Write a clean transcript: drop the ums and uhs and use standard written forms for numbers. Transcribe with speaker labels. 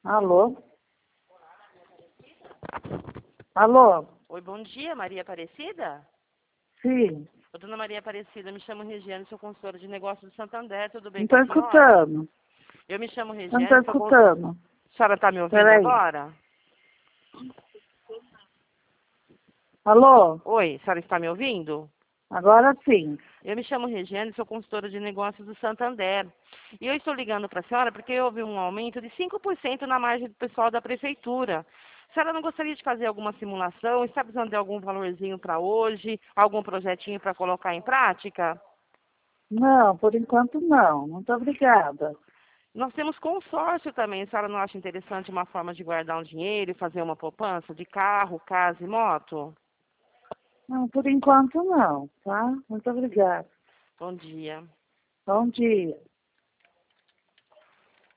Speaker 1: Alô? Alô?
Speaker 2: Oi, bom dia, Maria Aparecida?
Speaker 1: Sim,
Speaker 2: Ô, dona Maria Aparecida, me chamo Regiane, sou consultora de negócios do Santander, tudo bem
Speaker 1: não
Speaker 2: com
Speaker 1: estou
Speaker 2: a senhora?
Speaker 1: escutando.
Speaker 2: Eu me chamo
Speaker 1: Não estou
Speaker 2: Regiane,
Speaker 1: escutando.
Speaker 2: A senhora está me ouvindo
Speaker 1: Peraí.
Speaker 2: agora?
Speaker 1: Alô?
Speaker 2: Oi, a senhora está me ouvindo?
Speaker 1: Agora sim.
Speaker 2: Eu me chamo Regiane, sou consultora de negócios do Santander. E eu estou ligando para a senhora porque houve um aumento de 5% na margem do pessoal da prefeitura. A senhora não gostaria de fazer alguma simulação? Está precisando de algum valorzinho para hoje? Algum projetinho para colocar em prática?
Speaker 1: Não, por enquanto não. Muito obrigada.
Speaker 2: Nós temos consórcio também. A senhora não acha interessante uma forma de guardar um dinheiro e fazer uma poupança de carro, casa e moto?
Speaker 1: Não, por enquanto não, tá? Muito obrigada.
Speaker 2: Bom dia.
Speaker 1: Bom dia.